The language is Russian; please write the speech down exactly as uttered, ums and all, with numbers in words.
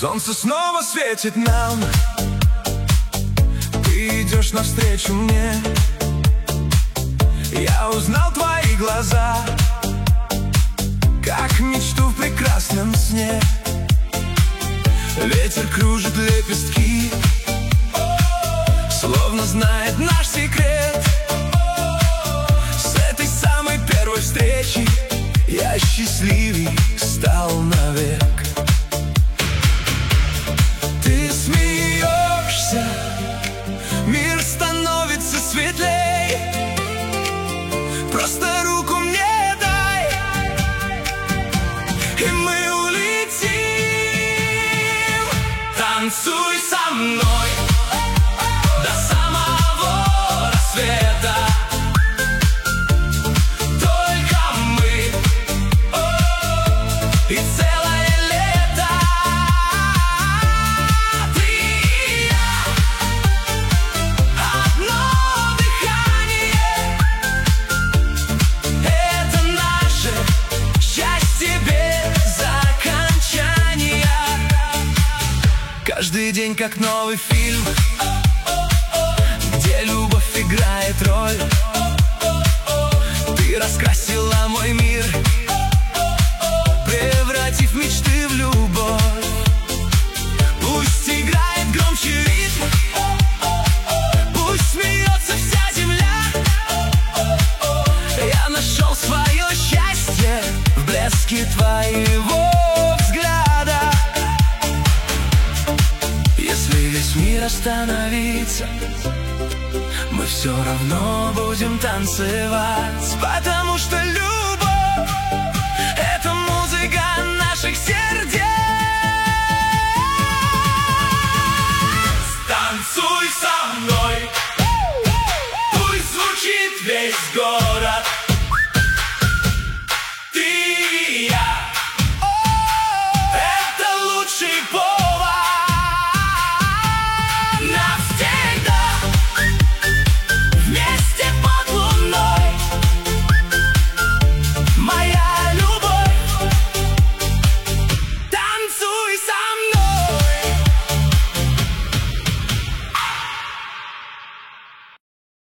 Солнце снова светит нам, ты идешь навстречу мне. Я узнал твои глаза, как мечту в прекрасном сне. Ветер кружит лепестки, словно знает наш секрет. С этой самой первой встречи я счастливей стал навек. Ты смеешься, мир становится светлей. Просто руку мне дай, и мы улетим. Танцуй со мной до самого рассвета. Только мы, о, и целое лето. Ты и я, одно дыхание. Это наше счастье без окончания. Каждый день как новый фильм, где любовь играет роль. Ты раскрасила мой мир, превратив мечты в любовь. Пусть играет громче ритм, пусть смеется вся земля. Я нашел свое счастье в блеске твоего взгляда. Если весь мир остановится, мы все равно будем танцевать, потому что любовь